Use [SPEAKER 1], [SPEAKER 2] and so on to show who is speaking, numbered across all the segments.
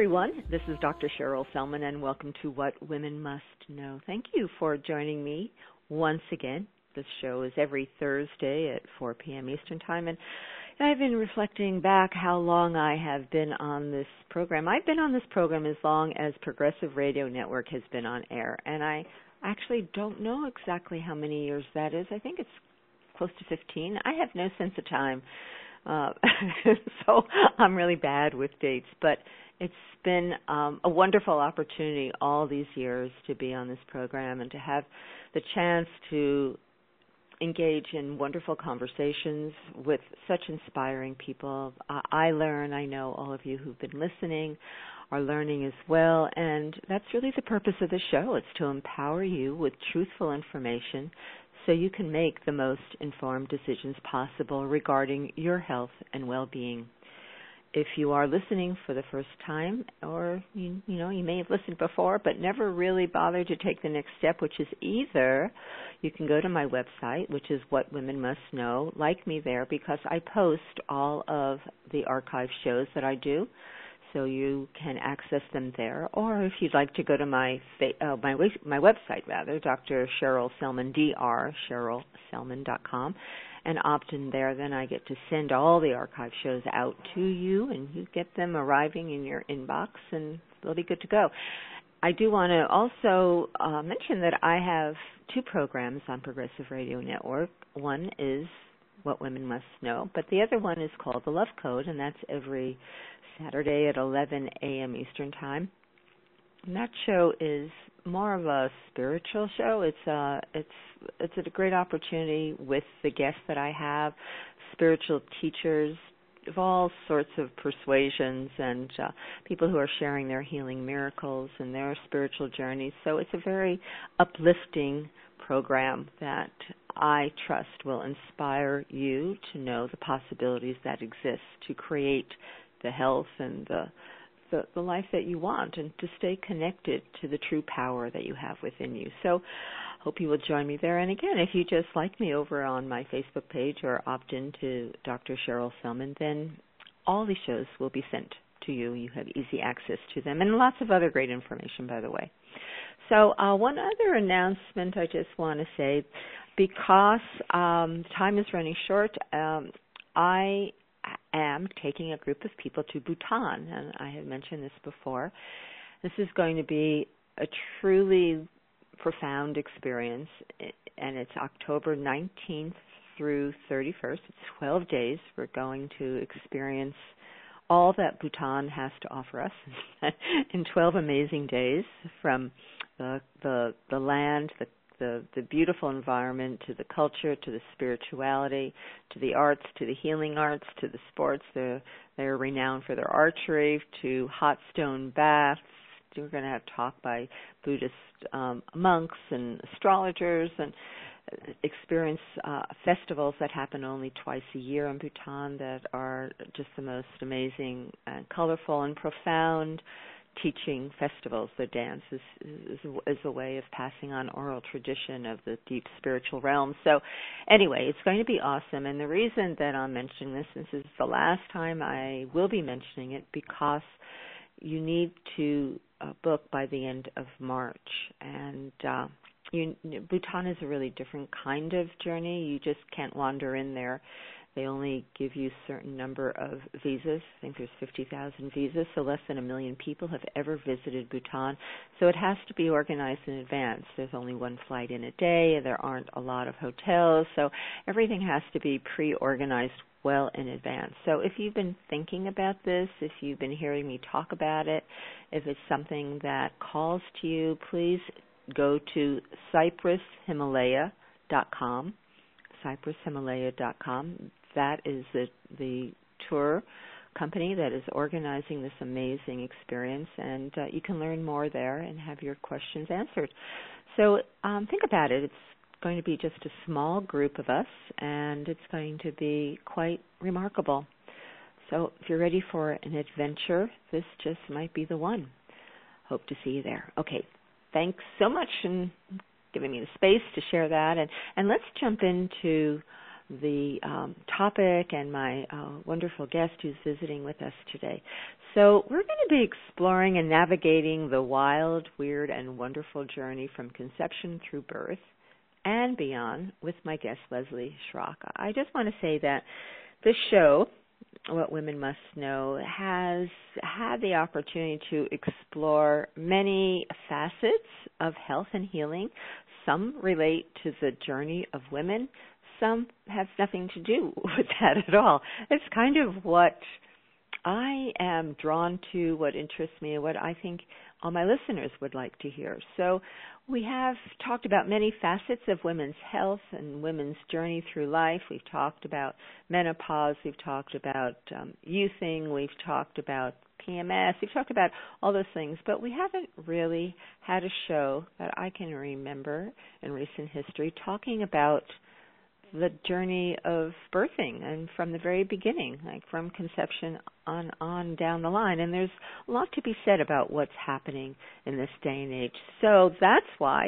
[SPEAKER 1] everyone. This is Dr. Cheryl Selman, and welcome to What Women Must Know. Thank you for joining me once again. This show is every Thursday at 4 p.m. Eastern Time, and I've been reflecting back how long I have been on this program. I've been on this program as long as Progressive Radio Network has been on air, and I actually don't know exactly how many years that is. I think it's close to 15. I have no sense of time. So I'm really bad with dates, but it's been a wonderful opportunity all these years to be on this program and to have the chance to engage in wonderful conversations with such inspiring people. I learn, I know all of you who've been listening are learning as well, and that's really the purpose of the show. It's to empower you with truthful information so you can make the most informed decisions possible regarding your health and well-being. If you are listening for the first time, or you may have listened before but never really bothered to take the next step, which is either you can go to my website, which is What Women Must Know, like me there, because I post all of the archive shows that I do, so you can access them there. Or if you'd like to go to my website, Dr. Cheryl Selman, drCherylSelman.com, and opt in there, then I get to send all the archive shows out to you, and you get them arriving in your inbox, and they'll be good to go. I do want to also mention that I have two programs on Progressive Radio Network. One is What Women Must Know, but the other one is called The Love Code, and that's every Saturday at 11 a.m. Eastern Time. And that show is more of a spiritual show. It's a great opportunity with the guests that I have, spiritual teachers of all sorts of persuasions, and people who are sharing their healing miracles and their spiritual journeys. So it's a very uplifting program that I trust will inspire you to know the possibilities that exist to create the health and the life that you want, and to stay connected to the true power that you have within you. So hope you will join me there. And again, if you just like me over on my Facebook page or opt into Dr. Cheryl Selman, then all these shows will be sent to you. You have easy access to them, and lots of other great information, by the way. So one other announcement I just want to say, because time is running short, I am taking a group of people to Bhutan, and I have mentioned this before. This is going to be a truly profound experience, and it's October 19th through 31st. It's 12 days. We're going to experience all that Bhutan has to offer us in 12 amazing days, from the land, the beautiful environment, to the culture, to the spirituality, to the arts, to the healing arts, to the sports. They're renowned for their archery, to hot stone baths. We're going to have talk by Buddhist monks and astrologers, and experience festivals that happen only twice a year in Bhutan that are just the most amazing and colorful and profound teaching festivals. The dance is a way of passing on oral tradition of the deep spiritual realm. So anyway, it's going to be awesome. And the reason that I'm mentioning this is the last time I will be mentioning it, because you need to book by the end of March. And Bhutan is a really different kind of journey. You just can't wander in there. They only give you a certain number of visas. I think there's 50,000 visas, so less than 1 million people have ever visited Bhutan. So it has to be organized in advance. There's only one flight in a day. There aren't a lot of hotels, so everything has to be pre-organized well in advance. So if you've been thinking about this, if you've been hearing me talk about it, if it's something that calls to you, please go to CypressHimalaya.com, CypressHimalaya.com. That is the tour company that is organizing this amazing experience, and you can learn more there and have your questions answered. So think about it. It's going to be just a small group of us, and it's going to be quite remarkable. So if you're ready for an adventure, this just might be the one. Hope to see you there. Okay, thanks so much for giving me the space to share that. And let's jump into the topic and my wonderful guest who's visiting with us today. So we're going to be exploring and navigating the wild, weird, and wonderful journey from conception through birth and beyond with my guest, Leslie Schrock. I just want to say that this show, What Women Must Know, has had the opportunity to explore many facets of health and healing. Some relate to the journey of women. Some have nothing to do with that at all. It's kind of what I am drawn to, what interests me, and what I think all my listeners would like to hear. So we have talked about many facets of women's health and women's journey through life. We've talked about menopause. We've talked about youthing. We've talked about PMS. We've talked about all those things, but we haven't really had a show that I can remember in recent history talking about the journey of birthing and from the very beginning, like from conception on down the line. And there's a lot to be said about what's happening in this day and age. So that's why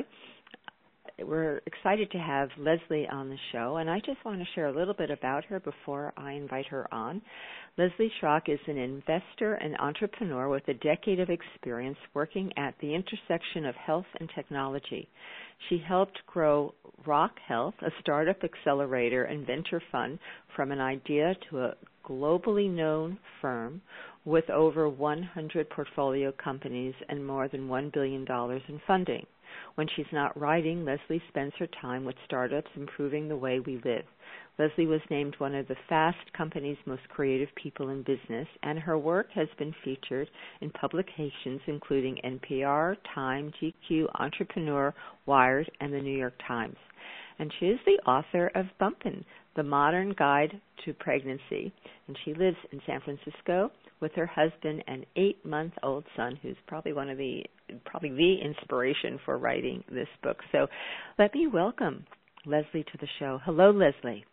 [SPEAKER 1] we're excited to have Leslie on the show, and I just want to share a little bit about her before I invite her on. Leslie Schrock is an investor and entrepreneur with a decade of experience working at the intersection of health and technology. She helped grow Rock Health, a startup accelerator and venture fund, from an idea to a globally known firm with over 100 portfolio companies and more than $1 billion in funding. When she's not writing, Leslie spends her time with startups improving the way we live. Leslie was named one of the Fast Company's most creative people in business, and her work has been featured in publications including NPR, Time, GQ, Entrepreneur, Wired, and the New York Times. And she is the author of Bumpin', The Modern Guide to Pregnancy, and she lives in San Francisco with her husband and 8-month-old son, who's probably the inspiration for writing this book. So let me welcome Leslie to the show. Hello, Leslie.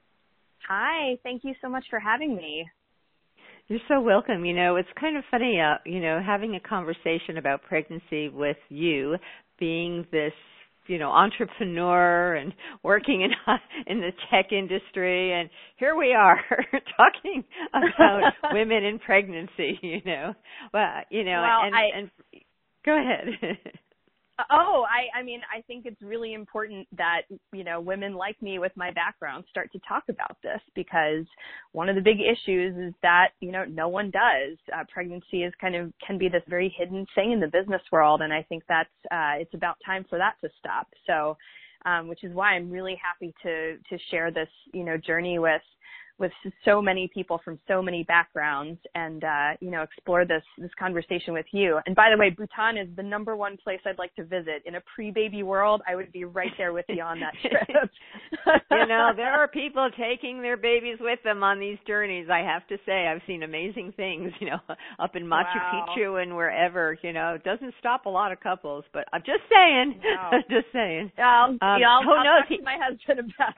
[SPEAKER 2] Hi, thank you so much for having me.
[SPEAKER 1] You're so welcome. You know, it's kind of funny, having a conversation about pregnancy with you, being this, entrepreneur and working in the tech industry, and here we are talking about women in pregnancy. Go ahead.
[SPEAKER 2] I think it's really important that, women like me with my background start to talk about this, because one of the big issues is that, no one does. Pregnancy can be this very hidden thing in the business world. And I think that's, it's about time for that to stop. So, which is why I'm really happy to share this, journey with so many people from so many backgrounds and, explore this conversation with you. And by the way, Bhutan is the number one place I'd like to visit. In a pre-baby world, I would be right there with you on that trip.
[SPEAKER 1] There are people taking their babies with them on these journeys. I have to say, I've seen amazing things, up in Machu Picchu and wherever, it doesn't stop a lot of couples, but I'm just saying, just saying.
[SPEAKER 2] I'll talk to my husband about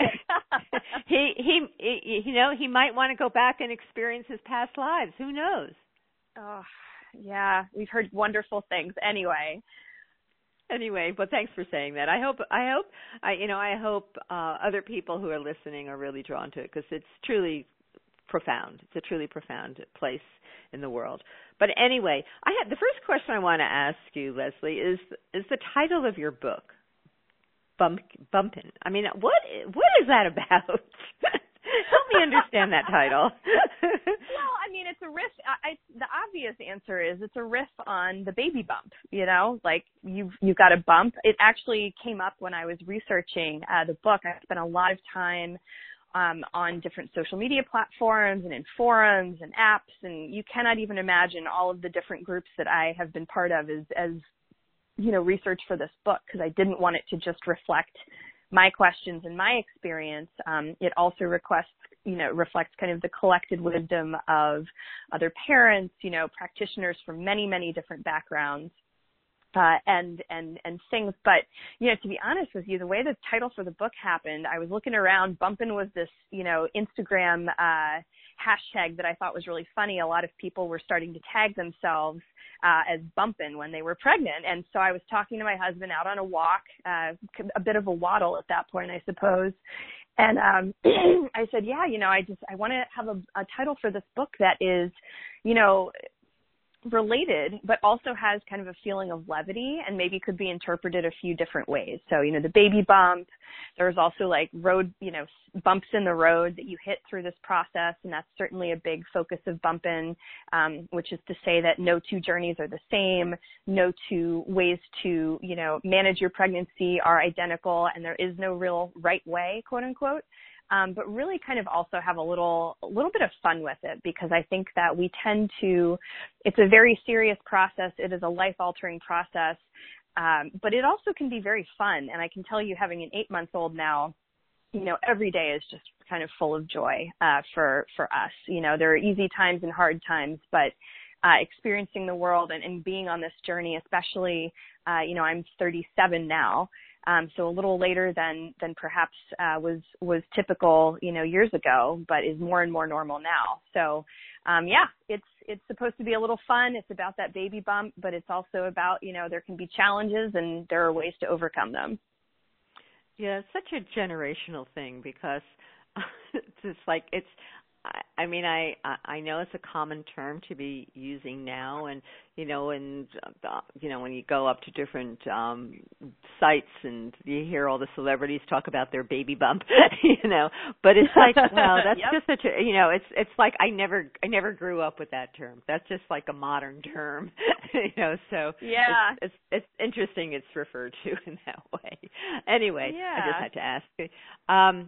[SPEAKER 2] it.
[SPEAKER 1] He might want to go back and experience his past lives. Who knows?
[SPEAKER 2] Oh, yeah. We've heard wonderful things. Anyway,
[SPEAKER 1] but thanks for saying that. I hope other people who are listening are really drawn to it, because it's truly profound. It's a truly profound place in the world. But anyway, the first question I want to ask you, Leslie, is the title of your book, Bumpin'. I mean, what is that about? Help me understand that title.
[SPEAKER 2] Well, it's a riff. The obvious answer is it's a riff on the baby bump. Like you've got a bump. It actually came up when I was researching the book. I spent a lot of time on different social media platforms and in forums and apps, and you cannot even imagine all of the different groups that I have been part of as research for this book, because I didn't want it to just reflect my questions and my experience. It also reflects kind of the collected wisdom of other parents, practitioners from many, many different backgrounds, and things. But, to be honest with you, the way the title for the book happened, I was looking around. Bumpin' was this, Instagram hashtag that I thought was really funny. A lot of people were starting to tag themselves as bumpin' when they were pregnant. And so I was talking to my husband out on a walk, a bit of a waddle at that point, I suppose. And I said, yeah, I want to have a title for this book that is, related, but also has kind of a feeling of levity and maybe could be interpreted a few different ways. So, the baby bump, there's also like road, bumps in the road that you hit through this process. And that's certainly a big focus of Bumpin', which is to say that no two journeys are the same. No two ways to, manage your pregnancy are identical, and there is no real right way, quote unquote. But really kind of also have a little bit of fun with it, because I think that we tend to, it's a very serious process. It is a life-altering process, but it also can be very fun. And I can tell you, having an 8-month-old now, every day is just kind of full of joy for us. There are easy times and hard times, but experiencing the world and being on this journey, especially, I'm 37 now. So a little later than perhaps was typical, years ago, but is more and more normal now. So, it's supposed to be a little fun. It's about that baby bump, but it's also about, there can be challenges and there are ways to overcome them.
[SPEAKER 1] Yeah, it's such a generational thing, because it's just like I know it's a common term to be using now, and when you go up to different sites and you hear all the celebrities talk about their baby bump, but it's like, well, that's
[SPEAKER 2] yep.
[SPEAKER 1] just such a, it's like I never grew up with that term. That's just like a modern term, so
[SPEAKER 2] yeah,
[SPEAKER 1] it's interesting it's referred to in that way. Anyway,
[SPEAKER 2] yeah.
[SPEAKER 1] I just had to ask.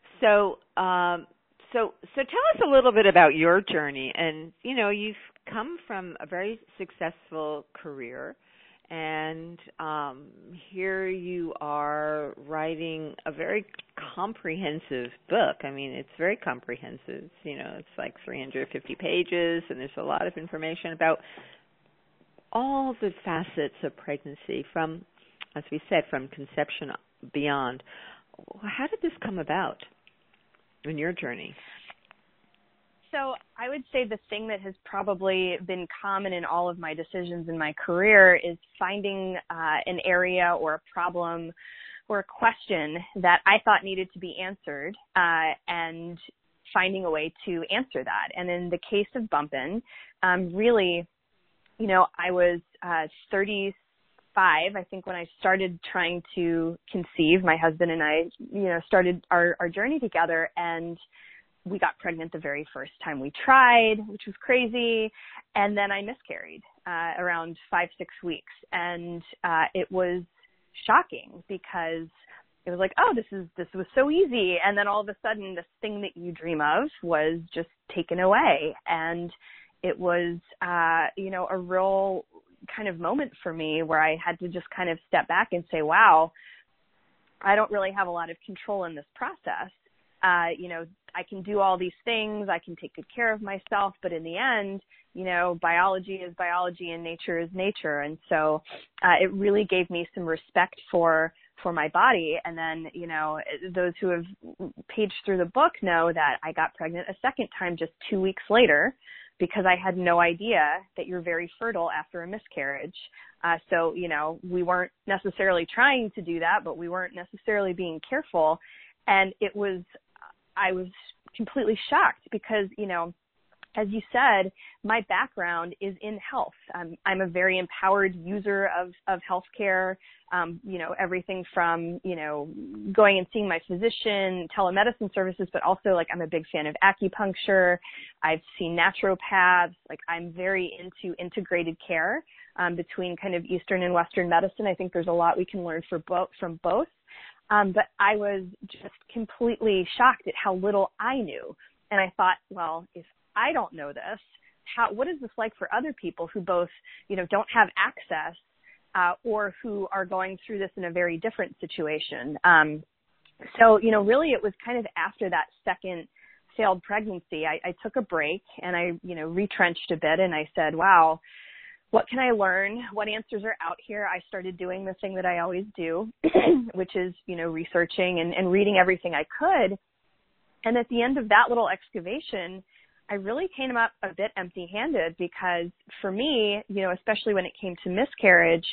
[SPEAKER 1] So tell us a little bit about your journey. And, you've come from a very successful career, and here you are writing a very comprehensive book. I mean, it's very comprehensive. It's like 350 pages, and there's a lot of information about all the facets of pregnancy from, as we said, from conception beyond. How did this come about in your journey?
[SPEAKER 2] So I would say the thing that has probably been common in all of my decisions in my career is finding an area or a problem or a question that I thought needed to be answered and finding a way to answer that. And in the case of Bumpin', really, I was 35, I think, when I started trying to conceive. My husband and I, started our journey together, and we got pregnant the very first time we tried, which was crazy. And then I miscarried around 5-6 weeks. And it was shocking, because it was like, oh, this was so easy. And then all of a sudden, this thing that you dream of was just taken away. And it was, a real kind of moment for me where I had to just kind of step back and say, wow, I don't really have a lot of control in this process. I can do all these things. I can take good care of myself. But in the end, biology is biology and nature is nature. And so it really gave me some respect for my body. And then, those who have paged through the book know that I got pregnant a second time just 2 weeks later, because I had no idea that you're very fertile after a miscarriage. So, we weren't necessarily trying to do that, but we weren't necessarily being careful. And I was completely shocked because, as you said, my background is in health. I'm a very empowered user of healthcare, everything from, going and seeing my physician, telemedicine services, but also I'm a big fan of acupuncture. I've seen naturopaths. I'm very into integrated care between kind of Eastern and Western medicine. I think there's a lot we can learn from both. But I was just completely shocked at how little I knew. And I thought, well, if I don't know this, what is this like for other people who both, don't have access or who are going through this in a very different situation? So, really it was kind of after that second failed pregnancy, I took a break and I, retrenched a bit, and I said, wow, what can I learn? What answers are out here? I started doing the thing that I always do, which is, researching and reading everything I could. And at the end of that little excavation, I really came up a bit empty-handed, because for me, especially when it came to miscarriage,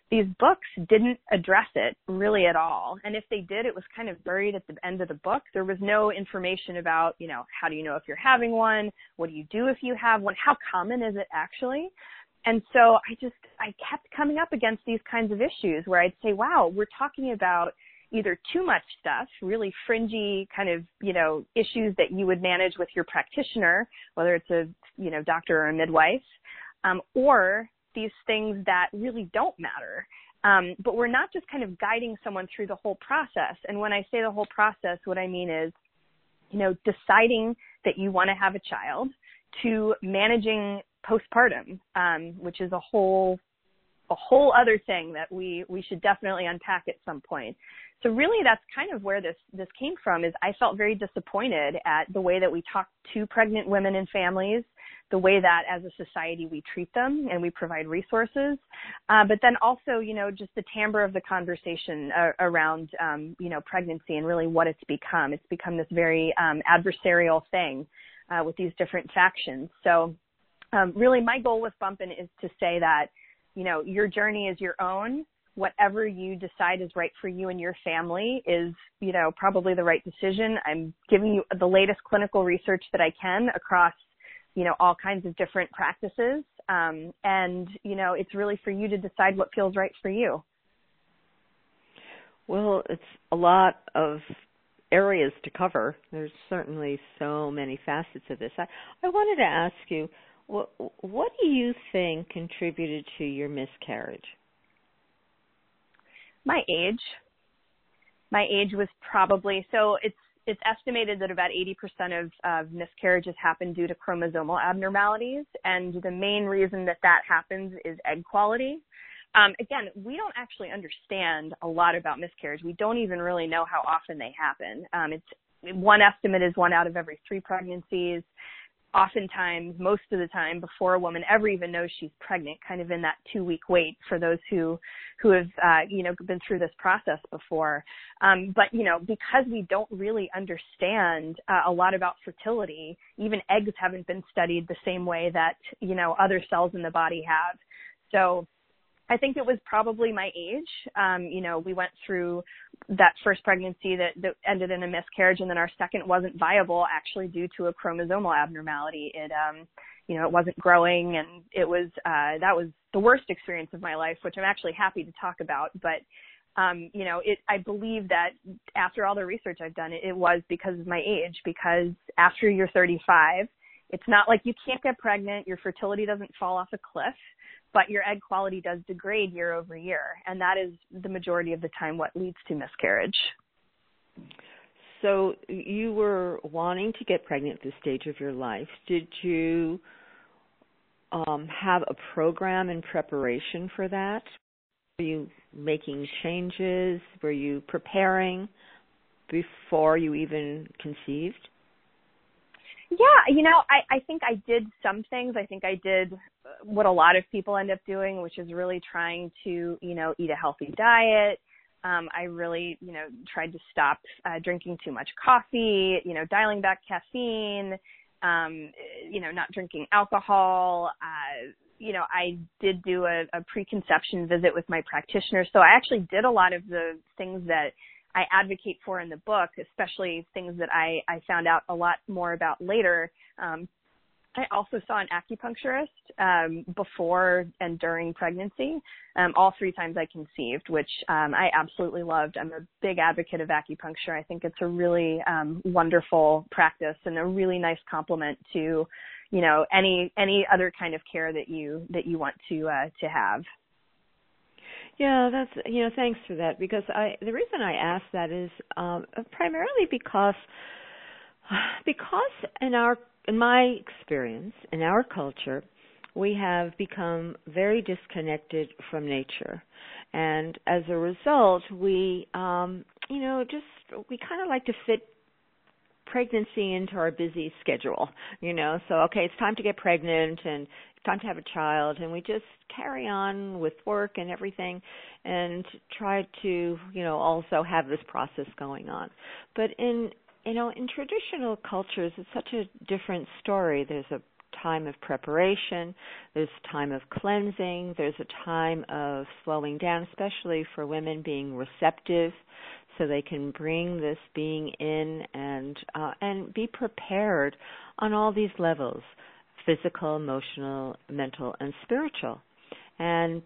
[SPEAKER 2] these books didn't address it really at all. And if they did, it was kind of buried at the end of the book. There was no information about, how do you know if you're having one? What do you do if you have one? How common is it actually? And so I kept coming up against these kinds of issues where I'd say, wow, we're talking about either too much stuff, really fringy kind of, issues that you would manage with your practitioner, whether it's a, doctor or a midwife, or these things that really don't matter. But we're not just kind of guiding someone through the whole process. And when I say the whole process, what I mean is, deciding that you want to have a child, to managing postpartum, which is a whole other thing that we should definitely unpack at some point. So really that's kind of where this came from, is I felt very disappointed at the way that we talk to pregnant women and families, the way that as a society we treat them and we provide resources. But then also, just the timbre of the conversation around, pregnancy and really what it's become. It's become this very adversarial thing with these different factions. So really my goal with Bumpin' is to say that, your journey is your own. Whatever you decide is right for you and your family is, probably the right decision. I'm giving you the latest clinical research that I can across, all kinds of different practices. And, it's really for you to decide what feels right for you.
[SPEAKER 1] Well, it's a lot of areas to cover. There's certainly so many facets of this. I wanted to ask you, what do you think contributed to your miscarriage?
[SPEAKER 2] My age. My age was probably, so it's estimated that about 80% of miscarriages happen due to chromosomal abnormalities, and the main reason that happens is egg quality. Again, we don't actually understand a lot about miscarriage. We don't even really know how often they happen. One estimate is 1 out of every 3 pregnancies. Oftentimes, most of the time, before a woman ever even knows she's pregnant, kind of in that 2-week wait for those who have, been through this process before. But, because we don't really understand a lot about fertility, even eggs haven't been studied the same way that, other cells in the body have. So I think it was probably my age. We went through that first pregnancy that ended in a miscarriage, and then our second wasn't viable actually due to a chromosomal abnormality. It wasn't growing, and it was, that was the worst experience of my life, which I'm actually happy to talk about. But, I believe that after all the research I've done, it was because of my age, because after you're 35, it's not like you can't get pregnant, your fertility doesn't fall off a cliff, but your egg quality does degrade year over year. And that is the majority of the time what leads to miscarriage.
[SPEAKER 1] So you were wanting to get pregnant at this stage of your life. Did you have a program in preparation for that? Were you making changes? Were you preparing before you even conceived?
[SPEAKER 2] Yeah, I think I did some things. I think I did what a lot of people end up doing, which is really trying to, eat a healthy diet. I really, tried to stop drinking too much coffee, dialing back caffeine, not drinking alcohol. I did do a preconception visit with my practitioner. So I actually did a lot of the things that I advocate for in the book, especially things that I found out a lot more about later. I also saw an acupuncturist before and during pregnancy, all 3 times I conceived, which I absolutely loved. I'm a big advocate of acupuncture. I think it's a really wonderful practice and a really nice complement to, any other kind of care that you want to have.
[SPEAKER 1] Yeah, that's, thanks for that, because the reason I ask that is primarily because in my experience, in our culture, we have become very disconnected from nature. And as a result, we kind of like to fit pregnancy into our busy schedule, so, okay, it's time to get pregnant and it's time to have a child, and we just carry on with work and everything and try to, also have this process going on. But in traditional cultures, it's such a different story. There's a time of preparation, there's a time of cleansing, there's a time of slowing down, especially for women being receptive, so they can bring this being in and be prepared on all these levels: physical, emotional, mental, and spiritual. And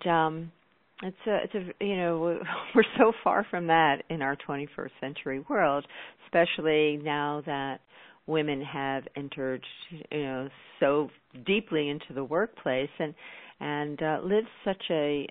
[SPEAKER 1] we're so far from that in our 21st century world, especially now that women have entered, so deeply into the workplace and live such a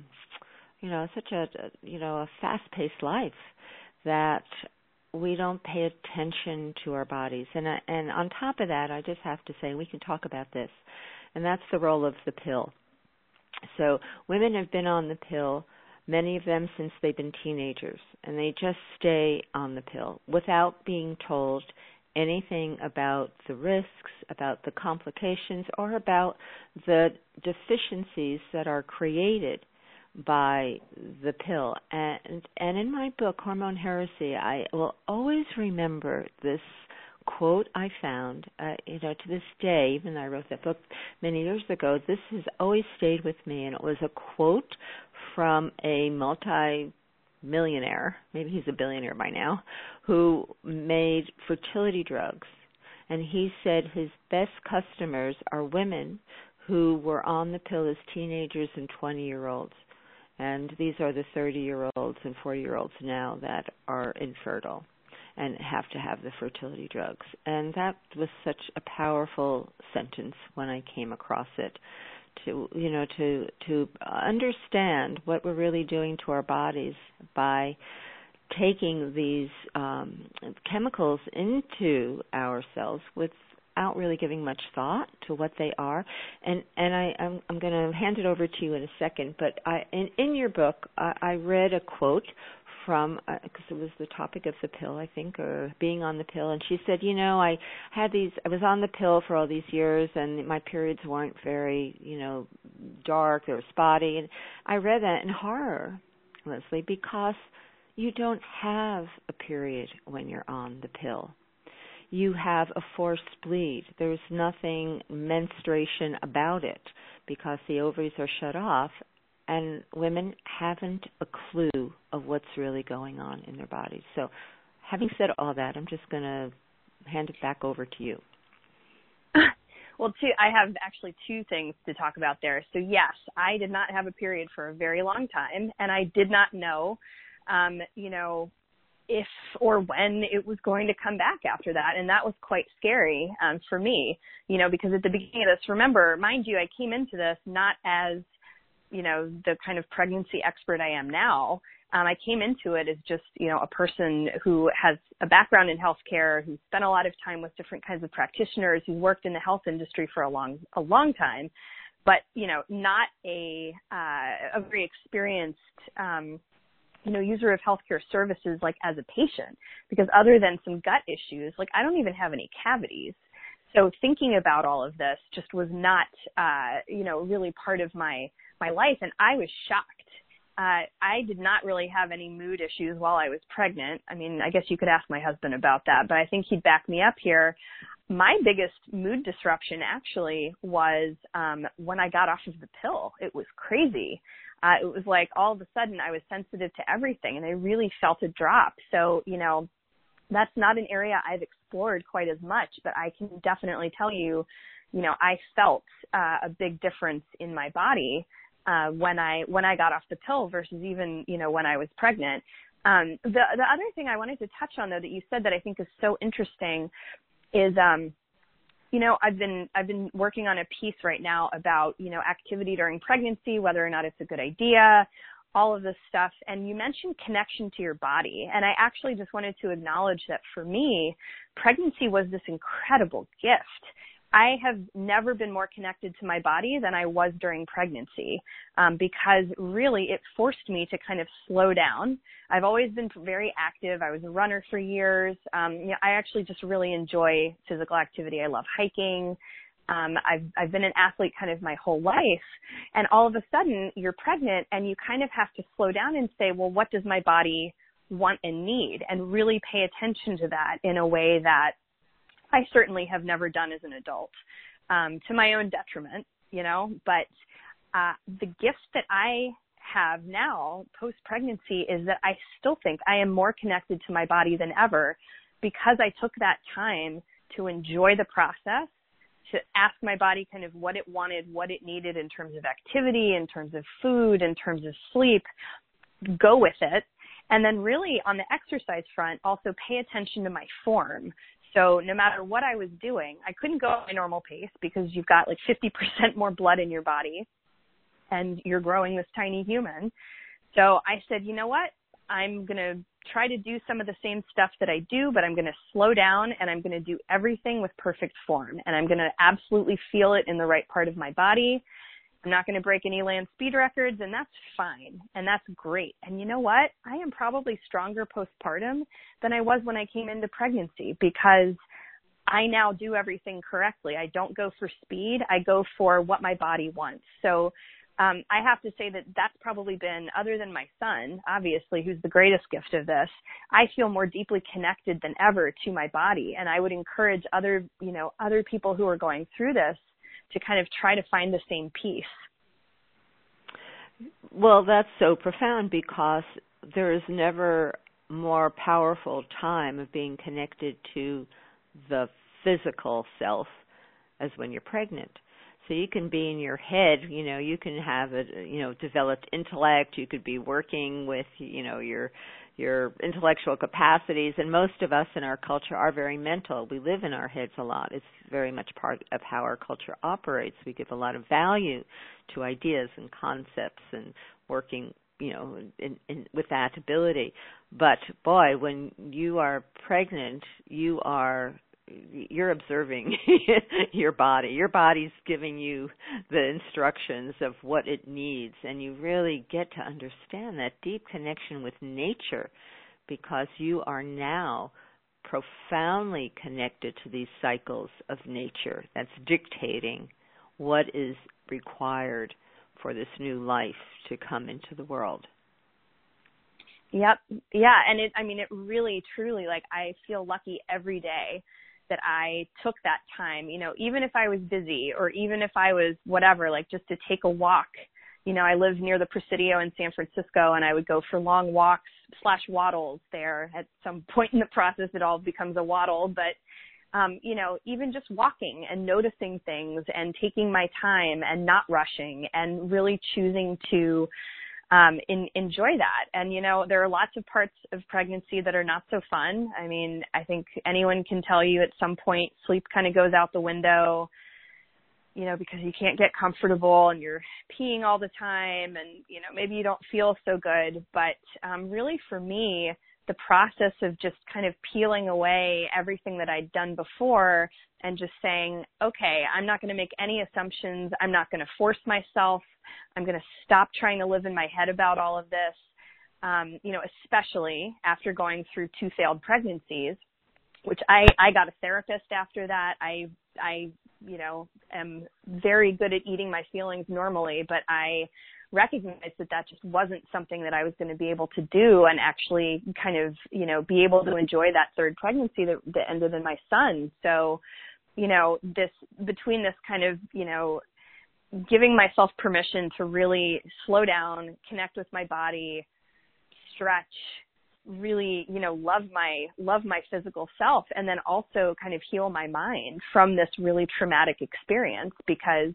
[SPEAKER 1] fast-paced life that we don't pay attention to our bodies. And on top of that, I just have to say, we can talk about this, and that's the role of the pill. So women have been on the pill, many of them since they've been teenagers, and they just stay on the pill without being told anything about the risks, about the complications, or about the deficiencies that are created by the pill. And in my book, Hormone Heresy, I will always remember this quote I found, to this day, even though I wrote that book many years ago, this has always stayed with me, and it was a quote from a multi-millionaire, maybe he's a billionaire by now, who made fertility drugs. And he said his best customers are women who were on the pill as teenagers and 20-year-olds. And these are the 30-year-olds and 40-year-olds now that are infertile and have to have the fertility drugs. And that was such a powerful sentence when I came across it, to understand what we're really doing to our bodies by taking these chemicals into our cells without really giving much thought to what they are. And I'm going to hand it over to you in a second, but in your book, I read a quote from, because it was the topic of the pill, I think, or being on the pill, and she said, I was on the pill for all these years, and my periods weren't very, dark, they were spotty, and I read that in horror, Leslie, because you don't have a period when you're on the pill. You have a forced bleed. There's nothing menstruation about it because the ovaries are shut off, and women haven't a clue of what's really going on in their bodies. So having said all that, I'm just going to hand it back over to you.
[SPEAKER 2] Well, I have actually two things to talk about there. So yes, I did not have a period for a very long time, and I did not know, if or when it was going to come back after that. And that was quite scary for me, because at the beginning of this, remember, mind you, I came into this not as, the kind of pregnancy expert I am now. I came into it as just, a person who has a background in healthcare, who's spent a lot of time with different kinds of practitioners, who's worked in the health industry for a long time, but, not a very experienced, user of healthcare services, like as a patient, because other than some gut issues, like I don't even have any cavities. So thinking about all of this just was not, really part of my life. And I was shocked. I did not really have any mood issues while I was pregnant. I mean, I guess you could ask my husband about that, but I think he'd back me up here. My biggest mood disruption actually was when I got off of the pill. It was crazy. It was like all of a sudden I was sensitive to everything, and I really felt a drop. So, that's not an area I've explored quite as much, but I can definitely tell you, I felt a big difference in my body when I got off the pill versus even, when I was pregnant. The other thing I wanted to touch on, though, that you said that I think is so interesting is, I've been working on a piece right now about, activity during pregnancy, whether or not it's a good idea, all of this stuff. And you mentioned connection to your body. And I actually just wanted to acknowledge that for me, pregnancy was this incredible gift. I have never been more connected to my body than I was during pregnancy, because really it forced me to kind of slow down. I've always been very active. I was a runner for years. I actually just really enjoy physical activity. I love hiking. I've been an athlete kind of my whole life. And all of a sudden you're pregnant and you kind of have to slow down and say, well, what does my body want and need? And really pay attention to that in a way that I certainly have never done as an adult. to my own detriment, but the gift that I have now post-pregnancy is that I still think I am more connected to my body than ever because I took that time to enjoy the process, to ask my body kind of what it wanted, what it needed in terms of activity, in terms of food, in terms of sleep, go with it. And then really on the exercise front, also pay attention to my form. So no matter what I was doing, I couldn't go at my normal pace because you've got like 50% more blood in your body and you're growing this tiny human. So I said, you know what? I'm going to try to do some of the same stuff that I do, but I'm going to slow down and I'm going to do everything with perfect form. And I'm going to absolutely feel it in the right part of my body. I'm not going to break any land speed records, and that's fine. And that's great. And you know what? I am probably stronger postpartum than I was when I came into pregnancy because I now do everything correctly. I don't go for speed. I go for what my body wants. So I have to say that that's probably been, other than my son, obviously, who's the greatest gift of this, I feel more deeply connected than ever to my body. And I would encourage other people who are going through this to kind of try to find the same peace.
[SPEAKER 1] Well, that's so profound because there is never more powerful time of being connected to the physical self as when you're pregnant. So you can be in your head, you can have a, developed intellect. You could be working with, your intellectual capacities. And most of us in our culture are very mental. We live in our heads a lot. It's very much part of how our culture operates. We give a lot of value to ideas and concepts and working, with that ability. But boy, when you are pregnant, you're observing your body. Your body's giving you the instructions of what it needs, and you really get to understand that deep connection with nature because you are now profoundly connected to these cycles of nature that's dictating what is required for this new life to come into the world.
[SPEAKER 2] Yep. Yeah. And it really, truly, I feel lucky every day that I took that time, even if I was busy or even if I was whatever, just to take a walk. I live near the Presidio in San Francisco, and I would go for long walks / waddles there. At some point in the process, it all becomes a waddle. But, even just walking and noticing things and taking my time and not rushing and really choosing to enjoy that. And, there are lots of parts of pregnancy that are not so fun. I think anyone can tell you at some point sleep kind of goes out the window, because you can't get comfortable and you're peeing all the time and, maybe you don't feel so good. But really for me, the process of just kind of peeling away everything that I'd done before and just saying, okay, I'm not going to make any assumptions. I'm not going to force myself. I'm going to stop trying to live in my head about all of this, especially after going through 2 failed pregnancies, which I got a therapist after that. I am very good at eating my feelings normally, but I recognized that just wasn't something that I was going to be able to do and actually kind of, be able to enjoy that 3rd pregnancy that ended in my son. So, between this kind of, giving myself permission to really slow down, connect with my body, stretch, really, love my physical self, and then also kind of heal my mind from this really traumatic experience because,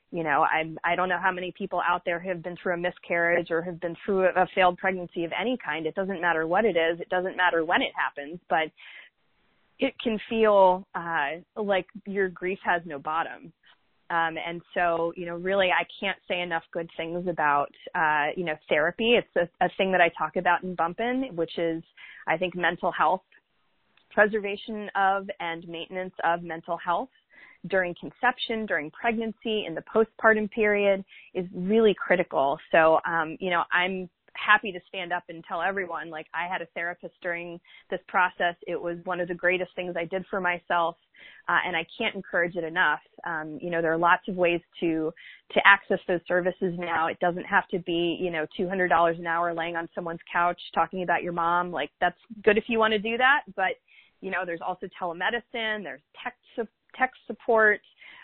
[SPEAKER 2] I don't know how many people out there have been through a miscarriage or have been through a failed pregnancy of any kind. It doesn't matter what it is. It doesn't matter when it happens, but it can feel like your grief has no bottom. And so, really, I can't say enough good things about, therapy. It's a thing that I talk about in Bumpin', which is, I think, mental health, preservation of and maintenance of mental health during conception, during pregnancy, in the postpartum period is really critical. So, I'm happy to stand up and tell everyone, I had a therapist during this process. It was one of the greatest things I did for myself. And I can't encourage it enough. There are lots of ways to access those services now. It doesn't have to be, $200 an hour laying on someone's couch talking about your mom. That's good if you want to do that. But, there's also telemedicine, there's tech support.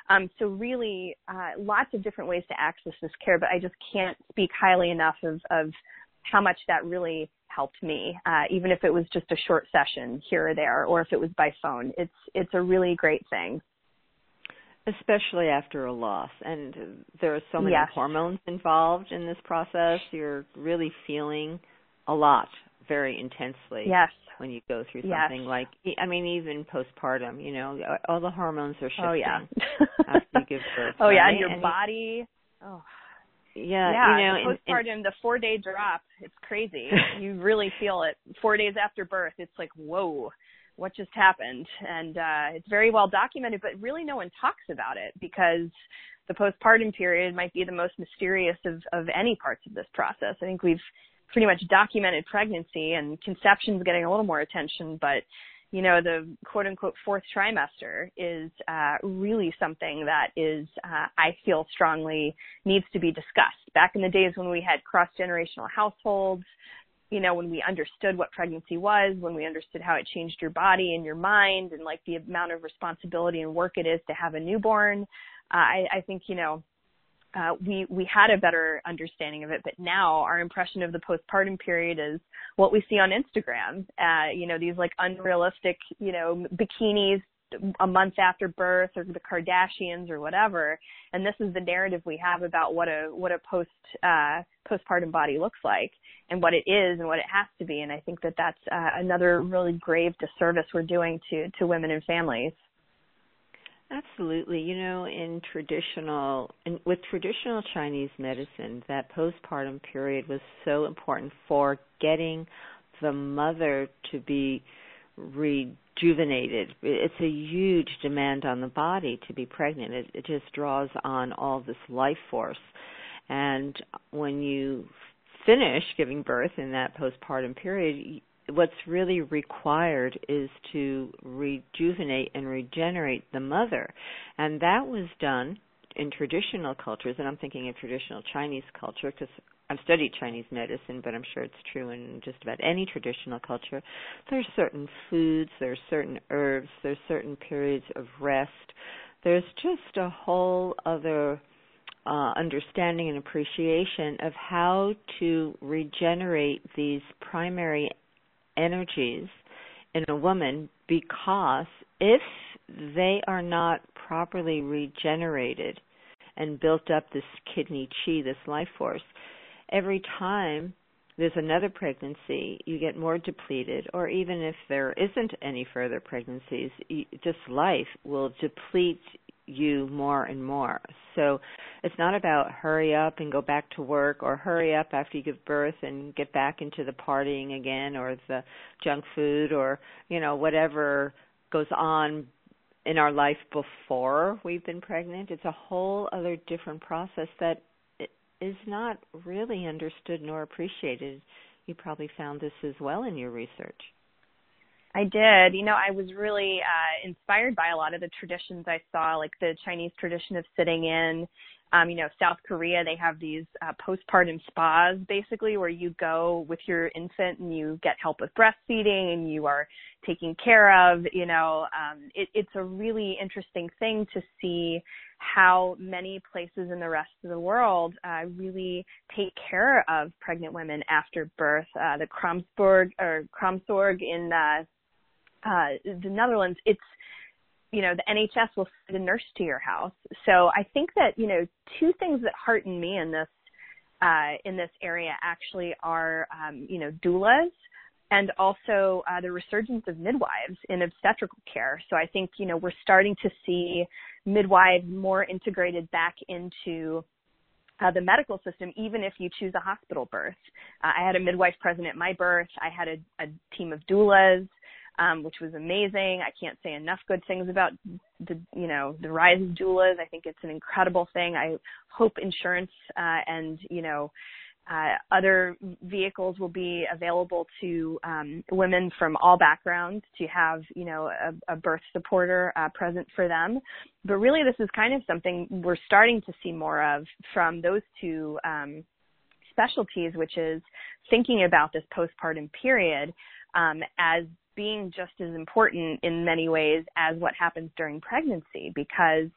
[SPEAKER 2] So really, lots of different ways to access this care, but I just can't speak highly enough of how much that really helped me, even if it was just a short session here or there, or if it was by phone. It's a really great thing.
[SPEAKER 1] Especially after a loss. And there are so many
[SPEAKER 2] Yes.
[SPEAKER 1] hormones involved in this process. You're really feeling a lot very intensely.
[SPEAKER 2] Yes.
[SPEAKER 1] When you go through something like, I mean, even postpartum, you know, all the hormones are shifting.
[SPEAKER 2] Oh, yeah.
[SPEAKER 1] After you give birth.
[SPEAKER 2] Oh,
[SPEAKER 1] right?
[SPEAKER 2] yeah, and your body. Oh.
[SPEAKER 1] Yeah,
[SPEAKER 2] you know,
[SPEAKER 1] the
[SPEAKER 2] postpartum, the 4-day drop, it's crazy. You really feel it. 4 days after birth, it's like, whoa, what just happened? And it's very well documented, but really no one talks about it because the postpartum period might be the most mysterious of any parts of this process. I think we've pretty much documented pregnancy, and conception's getting a little more attention, but you know, the quote unquote fourth trimester is really something that is, I feel strongly needs to be discussed. Back in the days when we had cross-generational households, you know, when we understood what pregnancy was, when we understood how it changed your body and your mind and like the amount of responsibility and work it is to have a newborn, I think, you know, we had a better understanding of it, but now our impression of the postpartum period is what we see on Instagram. You know, these like unrealistic, you know, bikinis a month after birth, or the Kardashians or whatever. And this is the narrative we have about what a postpartum body looks like and what it is and what it has to be. And I think that that's another really grave disservice we're doing to women and families.
[SPEAKER 1] Absolutely. You know, with traditional Chinese medicine, that postpartum period was so important for getting the mother to be rejuvenated. It's a huge demand on the body to be pregnant. It just draws on all this life force. And when you finish giving birth in that postpartum period, what's really required is to rejuvenate and regenerate the mother. And that was done in traditional cultures, and I'm thinking of traditional Chinese culture because I've studied Chinese medicine, but I'm sure it's true in just about any traditional culture. There's certain foods, there's certain herbs, there's certain periods of rest. There's just a whole other understanding and appreciation of how to regenerate these primary energies in a woman, because if they are not properly regenerated and built up this kidney chi, this life force, every time there's another pregnancy, you get more depleted, or even if there isn't any further pregnancies, just life will deplete you more and more. So it's not about hurry up and go back to work, or hurry up after you give birth and get back into the partying again, or the junk food, or, you know, whatever goes on in our life before we've been pregnant. It's a whole other different process that is not really understood nor appreciated. You probably found this as well in your research.
[SPEAKER 2] I did. You know, I was really inspired by a lot of the traditions I saw, like the Chinese tradition of sitting in. You know, South Korea, they have these postpartum spas, basically, where you go with your infant and you get help with breastfeeding and you are taken care of. You know, it's a really interesting thing to see how many places in the rest of the world really take care of pregnant women after birth. The Kramzorg in the Netherlands, it's, you know, the NHS will send a nurse to your house. So I think that, you know, two things that hearten me in this area actually are, you know, doulas, and also the resurgence of midwives in obstetrical care. So I think, you know, we're starting to see midwives more integrated back into the medical system, even if you choose a hospital birth. I had a midwife present at my birth. I had a team of doulas, which was amazing. I can't say enough good things about the rise of doulas. I think it's an incredible thing. I hope insurance and, you know, other vehicles will be available to women from all backgrounds to have, you know, a birth supporter present for them. But really, this is kind of something we're starting to see more of from those two specialties, which is thinking about this postpartum period as being just as important in many ways as what happens during pregnancy, because,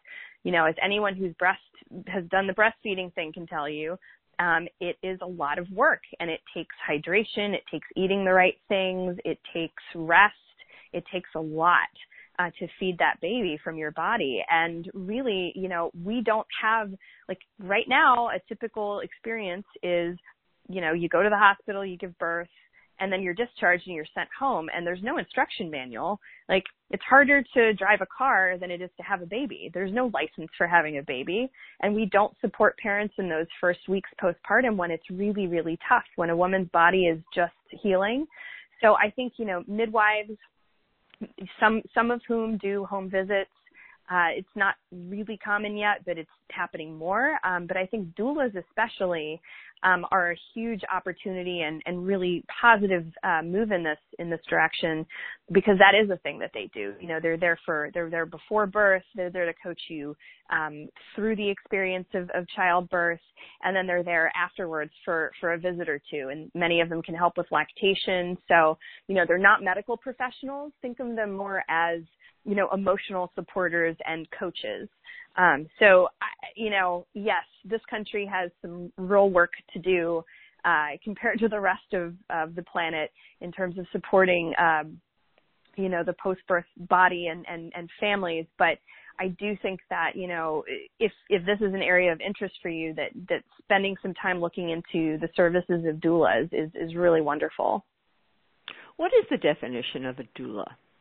[SPEAKER 2] as anyone has done the breastfeeding thing can tell you, it is a lot of work, and it takes hydration, it takes eating the right things, it takes rest, it takes a lot to feed that baby from your body. And really, we don't have, like right now, a typical experience is, you go to the hospital, you give birth, and then you're discharged and you're sent home, and there's no instruction manual. Like, it's harder to drive a car than it is to have a baby. There's no license for having a baby, and we don't support parents in those first weeks postpartum when it's really, really tough, when a woman's body is just healing. So I think, midwives, some of whom do home visits, it's not really common yet, but it's happening more. But I think doulas especially are a huge opportunity and really positive move in this direction, because that is a thing that they do. They're there before birth. They're there to coach you through the experience of childbirth, and then they're there afterwards for a visit or two. And many of them can help with lactation. So they're not medical professionals. Think of them more as emotional supporters and coaches. So yes, this country has some real work to do compared to the rest of the planet in terms of supporting, the post-birth body and families. But I do think that, if this is an area of interest for you, that spending some time looking into the services of doulas is really wonderful.
[SPEAKER 1] What is the definition of a doula?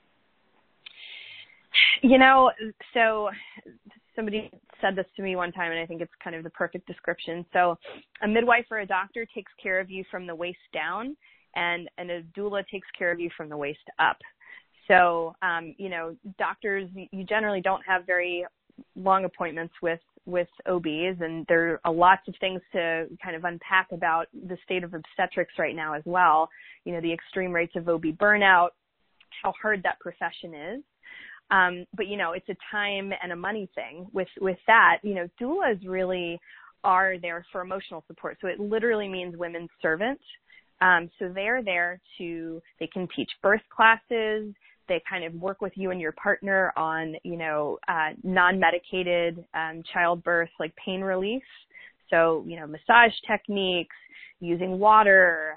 [SPEAKER 2] So somebody said this to me one time, and I think it's kind of the perfect description. So a midwife or a doctor takes care of you from the waist down, and a doula takes care of you from the waist up. So, doctors, you generally don't have very long appointments with OBs, and there are lots of things to kind of unpack about the state of obstetrics right now as well. The extreme rates of OB burnout, how hard that profession is. But, it's a time and a money thing. With that, doulas really are there for emotional support. So it literally means women's servant. So they're there they can teach birth classes. They kind of work with you and your partner on, non-medicated childbirth, like pain relief. So, massage techniques, using water,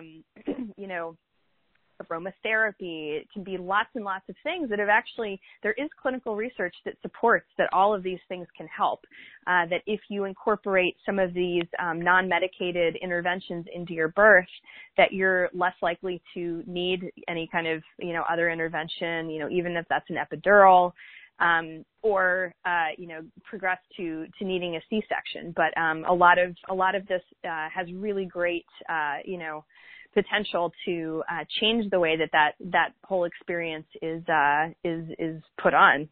[SPEAKER 2] aromatherapy. It can be lots and lots of things that there is clinical research that supports that all of these things can help, that if you incorporate some of these non-medicated interventions into your birth, that you're less likely to need any kind of, other intervention, even if that's an epidural, or progress to needing a C-section. But a lot of this has really great, potential to change the way that whole experience is put on.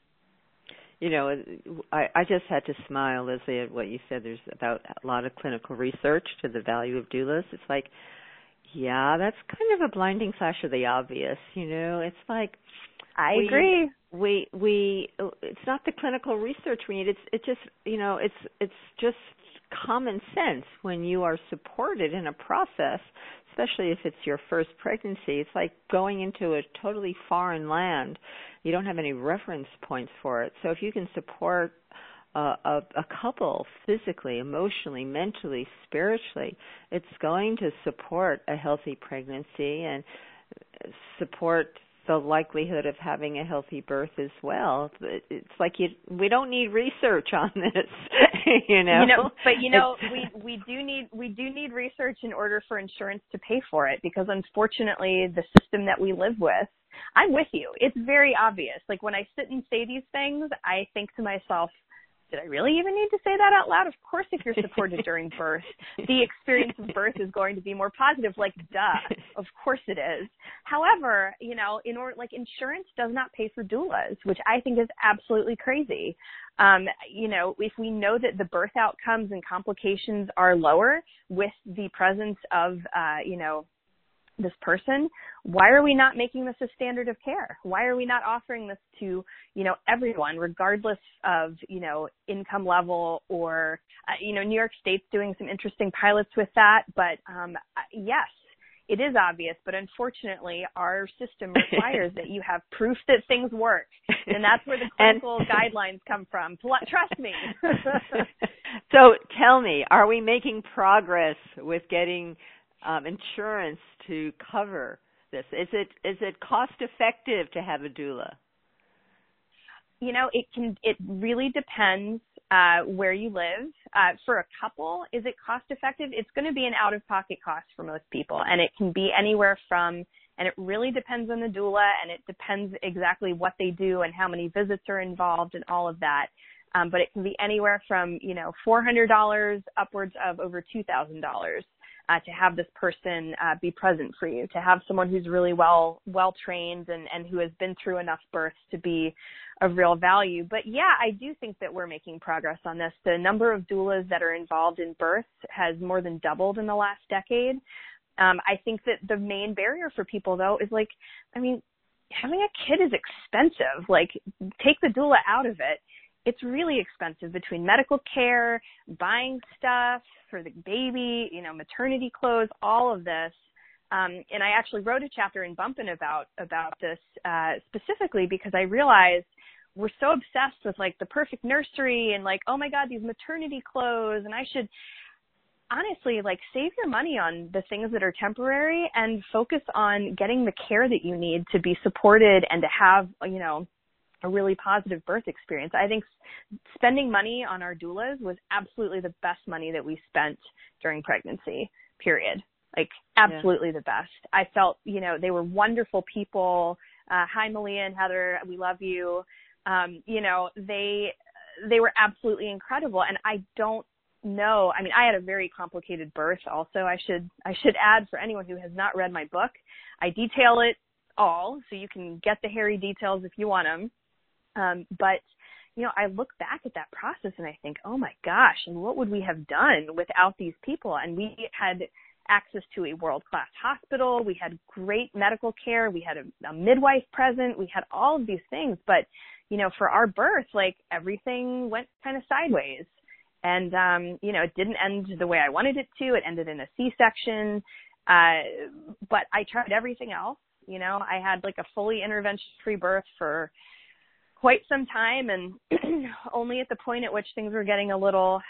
[SPEAKER 1] I just had to smile, Leslie, at what you said. There's about a lot of clinical research to the value of doulas. It's like, yeah, that's kind of a blinding flash of the obvious. It's like,
[SPEAKER 2] I agree.
[SPEAKER 1] We it's not the clinical research we need. It's just it's just common sense when you are supported in a process, especially if it's your first pregnancy. It's like going into a totally foreign land. You don't have any reference points for it. So if you can support a couple physically, emotionally, mentally, spiritually, it's going to support a healthy pregnancy and support the likelihood of having a healthy birth as well. It's like we don't need research on this,
[SPEAKER 2] But we do need research in order for insurance to pay for it, because unfortunately the system that we live with, I'm with you. It's very obvious. Like when I sit and say these things, I think to myself, did I really even need to say that out loud? Of course, if you're supported during birth, the experience of birth is going to be more positive. Like, duh. Of course it is. However, insurance does not pay for doulas, which I think is absolutely crazy. If we know that the birth outcomes and complications are lower with the presence of, this person, why are we not making this a standard of care? Why are we not offering this to, everyone, regardless of, income level or, New York State's doing some interesting pilots with that. But, yes, it is obvious, but unfortunately our system requires that you have proof that things work. And that's where the clinical guidelines come from. Trust me.
[SPEAKER 1] So tell me, are we making progress with getting insurance to cover this? Is it cost effective to have a doula?
[SPEAKER 2] You know, it really depends where you live. For a couple, is it cost effective? It's going to be an out-of-pocket cost for most people, and it can be anywhere from, and it really depends on the doula, and it depends exactly what they do and how many visits are involved and all of that. But it can be anywhere from, you know, $400 upwards of over $2,000 to have this person be present for you, to have someone who's really well trained and who has been through enough births to be of real value. But yeah, I do think that we're making progress on this. The number of doulas that are involved in births has more than doubled in the last decade. I think that the main barrier for people, though, is like, I mean, having a kid is expensive. Like, take the doula out of it. It's really expensive between medical care, buying stuff for the baby, you know, maternity clothes, all of this. And I actually wrote a chapter in Bumpin' about this specifically because I realized we're so obsessed with like the perfect nursery and like, oh my God, these maternity clothes. And I should honestly like save your money on the things that are temporary and focus on getting the care that you need to be supported and to have, you know, a really positive birth experience. I think spending money on our doulas was absolutely the best money that we spent during pregnancy, period. Like, absolutely the best. I felt, you know, they were wonderful people. Hi, Malia and Heather. We love you. You know, they were absolutely incredible. And I don't know. I mean, I had a very complicated birth also. I should add, for anyone who has not read my book, I detail it all. So you can get the hairy details if you want them. But, you know, I look back at that process and I think, oh my gosh, and what would we have done without these people? And we had access to a world-class hospital. We had great medical care. We had a midwife present. We had all of these things. But, you know, for our birth, like everything went kind of sideways. And, you know, it didn't end the way I wanted it to. It ended in a C-section. But I tried everything else. You know, I had like a fully intervention-free birth for quite some time, and only at the point at which things were getting a little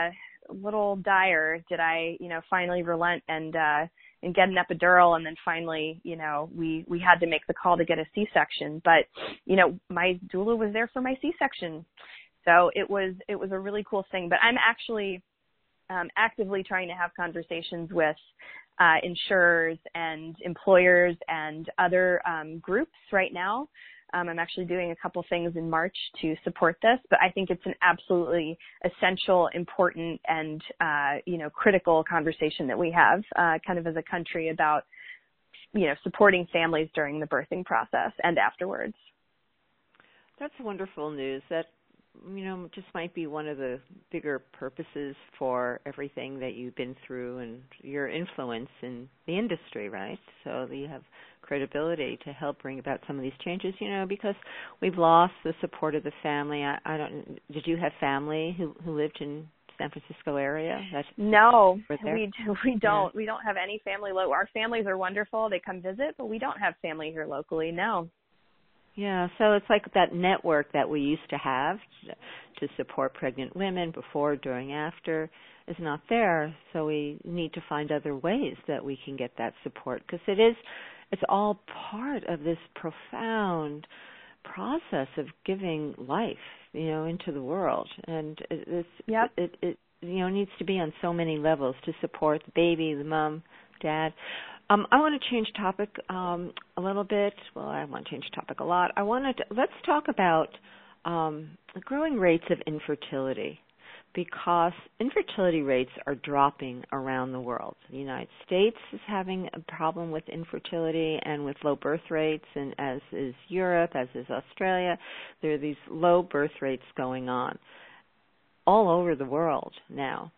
[SPEAKER 2] dire did I, you know, finally relent and get an epidural. And then finally, you know, we had to make the call to get a C-section. But, you know, my doula was there for my C-section. So it was a really cool thing. But I'm actually actively trying to have conversations with insurers and employers and other groups right now. I'm actually doing a couple things in March to support this, but I think it's an absolutely essential, important, and, you know, critical conversation that we have kind of as a country about, you know, supporting families during the birthing process and afterwards.
[SPEAKER 1] That's wonderful news. That, you know, just might be one of the bigger purposes for everything that you've been through and your influence in the industry, right? So that you have credibility to help bring about some of these changes, you know, because we've lost the support of the family. Did you have family who lived in San Francisco area?
[SPEAKER 2] No, we don't. Yeah. We don't have any family. Our families are wonderful. They come visit, but we don't have family here locally, no.
[SPEAKER 1] Yeah, so it's like that network that we used to have to support pregnant women before, during, after is not there. So we need to find other ways that we can get that support, because it's all part of this profound process of giving life, you know, into the world. And it you know, needs to be on so many levels to support the baby, the mom, dad. I want to change topic a little bit. Well, I want to change topic a lot. Let's talk about growing rates of infertility, because infertility rates are dropping around the world. The United States is having a problem with infertility and with low birth rates, and as is Europe, as is Australia. There are these low birth rates going on all over the world now.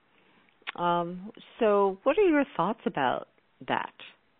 [SPEAKER 1] So what are your thoughts about that?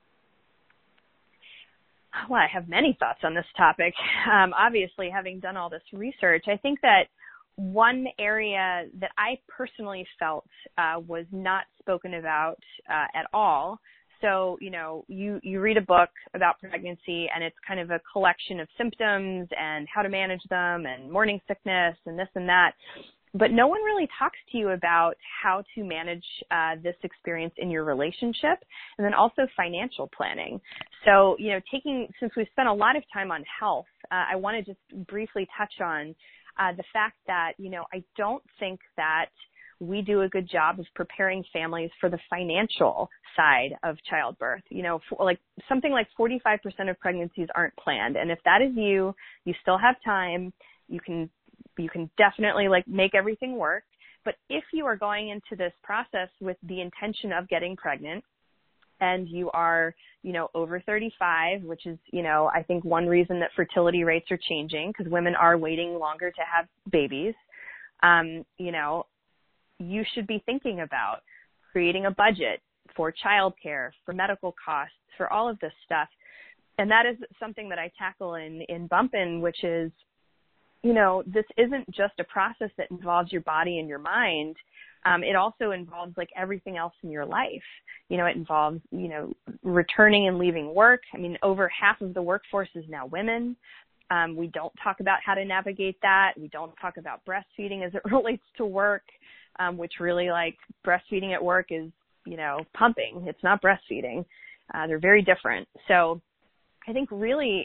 [SPEAKER 2] Well, I have many thoughts on this topic. Obviously, having done all this research, I think that one area that I personally felt was not spoken about at all So, you read a book about pregnancy and it's kind of a collection of symptoms and how to manage them and morning sickness and this and that. But no one really talks to you about how to manage this experience in your relationship, and then also financial planning. So, since we've spent a lot of time on health, I want to just briefly touch on the fact that, I don't think that we do a good job of preparing families for the financial side of childbirth. Something like 45% of pregnancies aren't planned. And if that is you still have time. You can definitely make everything work. But if you are going into this process with the intention of getting pregnant and you are, over 35, which is, I think one reason that fertility rates are changing because women are waiting longer to have babies, you should be thinking about creating a budget for childcare, for medical costs, for all of this stuff. And that is something that I tackle in Bumpin', which is, this isn't just a process that involves your body and your mind. It also involves everything else in your life. It involves, returning and leaving work. I mean, over half of the workforce is now women. We don't talk about how to navigate that. We don't talk about breastfeeding as it relates to work, which really breastfeeding at work is, pumping. It's not breastfeeding. They're very different. So I think really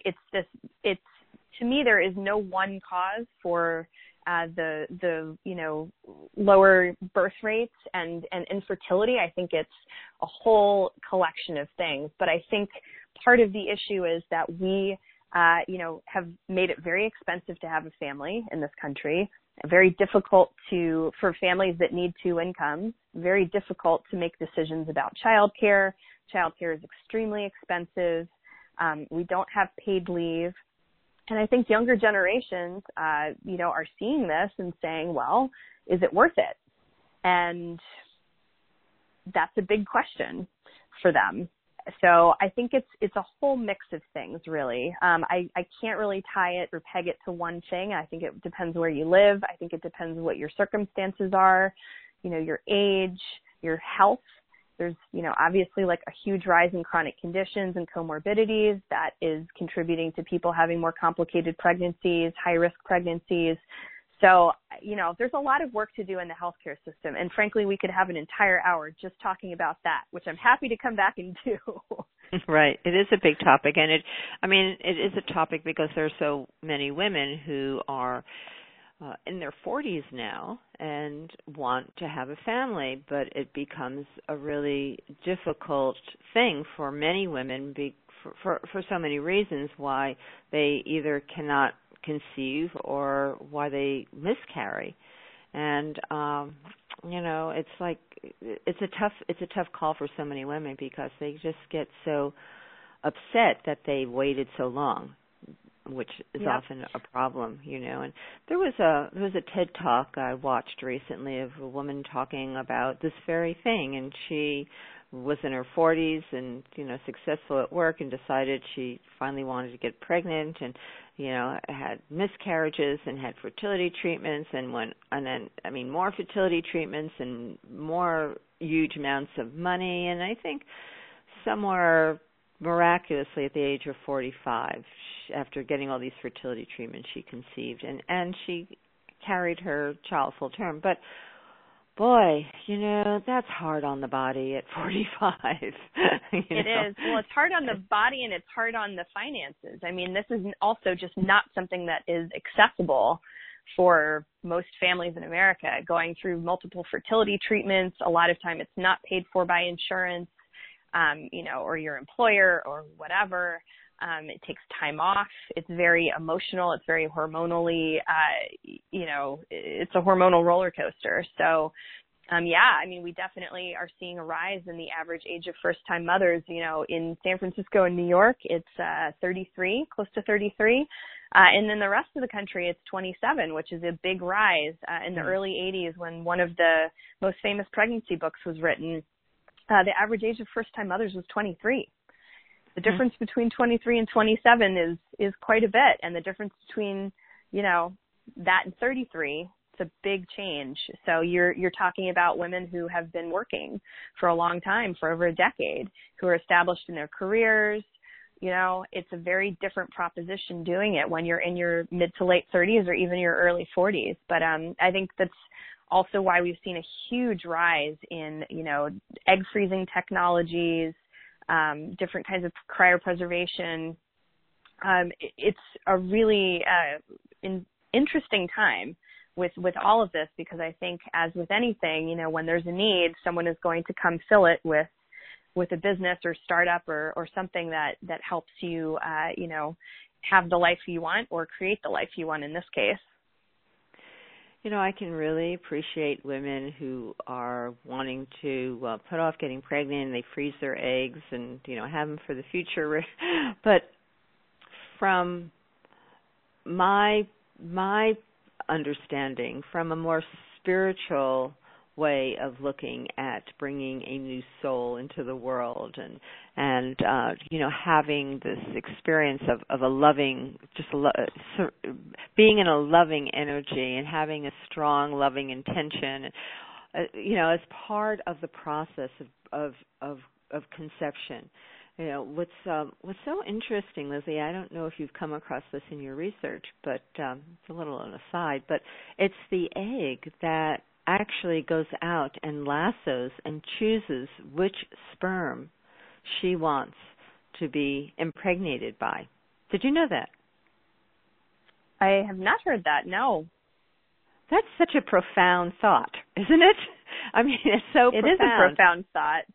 [SPEAKER 2] to me, there is no one cause for the lower birth rates and infertility. I think it's a whole collection of things. But I think part of the issue is that we, have made it very expensive to have a family in this country, very difficult for families that need two incomes, very difficult to make decisions about childcare. Childcare is extremely expensive. We don't have paid leave. And I think younger generations, are seeing this and saying, well, is it worth it? And that's a big question for them. So I think it's a whole mix of things, really. I can't really tie it or peg it to one thing. I think it depends where you live. I think it depends what your circumstances are, your age, your health. There's, obviously a huge rise in chronic conditions and comorbidities that is contributing to people having more complicated pregnancies, high-risk pregnancies. So, there's a lot of work to do in the healthcare system. And frankly, we could have an entire hour just talking about that, which I'm happy to come back and do.
[SPEAKER 1] Right. It is a big topic. And it is a topic because there are so many women who are in their 40s now and want to have a family, but it becomes a really difficult thing for many women for so many reasons why they either cannot conceive or why they miscarry. And it's a tough call for so many women because they just get so upset that they waited so long, which is often a problem, And there was a TED Talk I watched recently of a woman talking about this very thing, and she was in her 40s and, successful at work and decided she finally wanted to get pregnant and, had miscarriages and had fertility treatments and then more fertility treatments and more huge amounts of money. And I think somewhere miraculously at the age of 45, after getting all these fertility treatments, she conceived and she carried her child full term. But boy, that's hard on the body at 45.
[SPEAKER 2] It is. Well, it's hard on the body and it's hard on the finances. I mean, this is also just not something that is accessible for most families in America. Going through multiple fertility treatments, a lot of time it's not paid for by insurance, or your employer or whatever. It takes time off. It's very emotional. It's very hormonally, it's a hormonal roller coaster. So, we definitely are seeing a rise in the average age of first-time mothers. In San Francisco and New York, it's 33, close to 33. And then the rest of the country, it's 27, which is a big rise. In the early 80s, when one of the most famous pregnancy books was written, the average age of first-time mothers was 23. The difference between 23 and 27 is quite a bit. And the difference between, that and 33 It's a big change. So you're talking about women who have been working for a long time, for over a decade, who are established in their careers. You know, it's a very different proposition doing it when you're in your mid to late 30s or even your early 40s. But I think that's also why we've seen a huge rise in, you know, egg freezing technologies, different kinds of cryopreservation. It's a really interesting time with all of this, because I think, as with anything, you know, when there's a need, someone is going to come fill it with a business or startup or something that helps you, you know, have the life you want or create the life you want in this case.
[SPEAKER 1] You know, I can really appreciate women who are wanting to put off getting pregnant, and they freeze their eggs and, you know, have them for the future. But from my understanding, from a more spiritual way of looking at bringing a new soul into the world, and you know, having this experience of a loving, being in a loving energy and having a strong loving intention, you know, as part of the process of conception. You know, what's so interesting, Lizzie, I don't know if you've come across this in your research, but it's a little on the side, but it's the egg that actually goes out and lassos and chooses which sperm she wants to be impregnated by. Did you know that?
[SPEAKER 2] I have not heard that, no.
[SPEAKER 1] That's such a profound thought, isn't it? I mean, it's so profound.
[SPEAKER 2] It is a profound thought.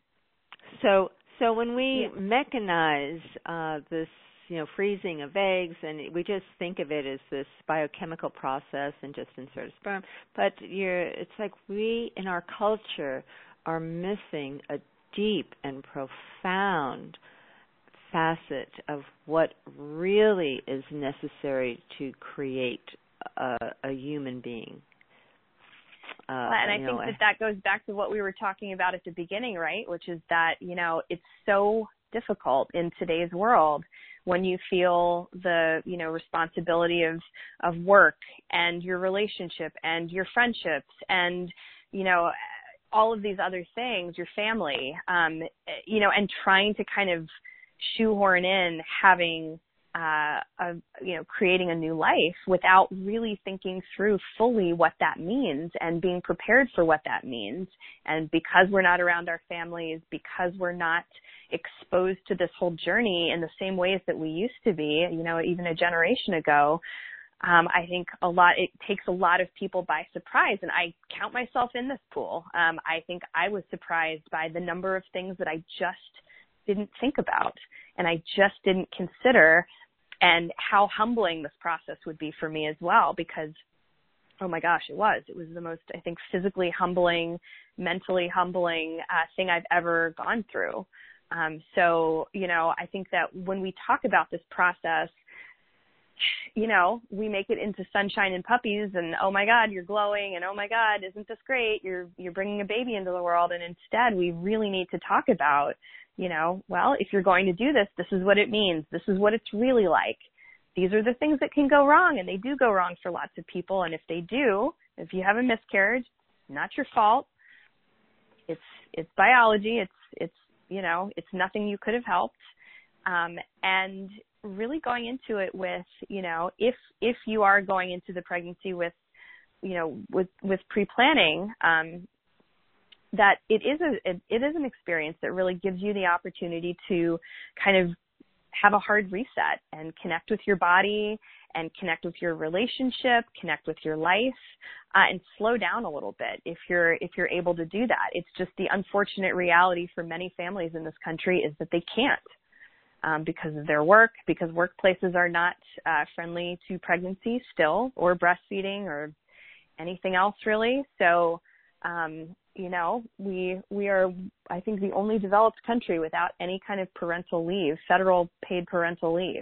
[SPEAKER 1] So when we mechanize this, you know, freezing of eggs, and we just think of it as this biochemical process and just insert a sperm, but it's like we in our culture are missing a deep and profound facet of what really is necessary to create a human being.
[SPEAKER 2] And I think that goes back to what we were talking about at the beginning, right? Which is that, you know, it's so difficult in today's world when you feel the, you know, responsibility of work and your relationship and your friendships and, you know, all of these other things, your family, you know, and trying to kind of shoehorn in having you know, creating a new life without really thinking through fully what that means and being prepared for what that means. And because we're not around our families, because we're not exposed to this whole journey in the same ways that we used to be, you know, even a generation ago, I think it takes a lot of people by surprise, and I count myself in this pool. I think I was surprised by the number of things that I just didn't think about and I just didn't consider, and how humbling this process would be for me as well, because, oh my gosh, it was the most, I think, physically humbling, mentally humbling thing I've ever gone through. So, you know, I think that when we talk about this process, you know, we make it into sunshine and puppies and, oh my God, you're glowing, and oh my God, isn't this great? You're bringing a baby into the world. And instead, we really need to talk about, you know, well, if you're going to do this, this is what it means. This is what it's really like. These are the things that can go wrong, and they do go wrong for lots of people. And if they do, if you have a miscarriage, not your fault. It's biology. It's you know, it's nothing you could have helped. And really going into it with, you know, if you are going into the pregnancy with, you know, with pre-planning, that it is an experience that really gives you the opportunity to kind of have a hard reset and connect with your body and connect with your relationship, connect with your life, and slow down a little bit if you're able to do that. It's just the unfortunate reality for many families in this country is that they can't because of their work, because workplaces are not friendly to pregnancy still, or breastfeeding, or anything else really. So, you know, we are, I think, the only developed country without any kind of parental leave, federal paid parental leave.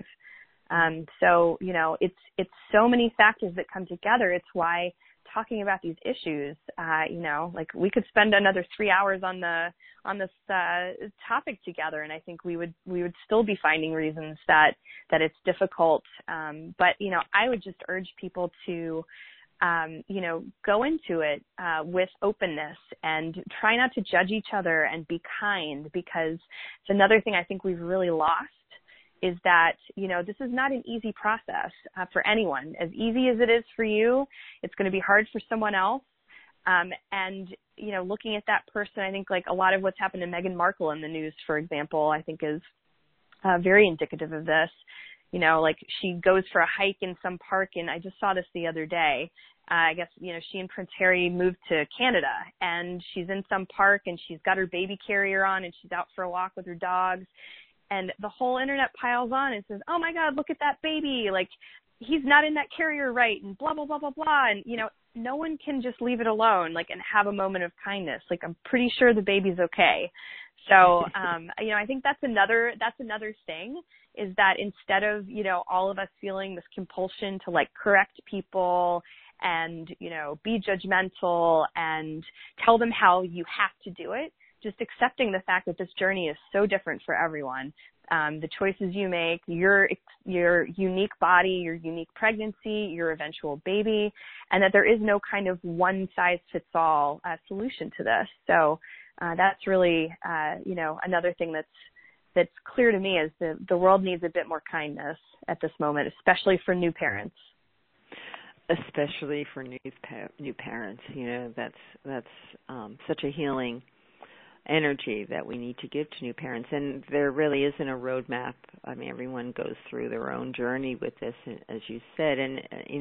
[SPEAKER 2] So, you know, it's so many factors that come together. It's why talking about these issues, you know, like we could spend another 3 hours on this topic together, and I think we would still be finding reasons that it's difficult. But, you know, I would just urge people to go into it with openness and try not to judge each other and be kind, because it's another thing I think we've really lost is that, this is not an easy process for anyone. As easy as it is for you, it's going to be hard for someone else. And looking at that person, I think like a lot of what's happened to Meghan Markle in the news, for example, I think is very indicative of this. Like she goes for a hike in some park, and I just saw this the other day. I guess, she and Prince Harry moved to Canada, and she's in some park, and she's got her baby carrier on, and she's out for a walk with her dogs. And the whole internet piles on and says, oh, my God, look at that baby. Like, he's not in that carrier right, and blah, blah, blah, blah, blah. And, no one can just leave it alone, like, and have a moment of kindness. Like, I'm pretty sure the baby's okay. So, I think that's another thing, is that instead of, all of us feeling this compulsion to like correct people and, be judgmental and tell them how you have to do it, just accepting the fact that this journey is so different for everyone. The choices you make, your unique body, your unique pregnancy, your eventual baby, and that there is no kind of one size fits all solution to this. So that's really, another thing that's clear to me is the world needs a bit more kindness at this moment, especially for new parents.
[SPEAKER 1] Especially for new parents, that's such a healing energy that we need to give to new parents. And there really isn't a roadmap. I mean, everyone goes through their own journey with this, as you said. And,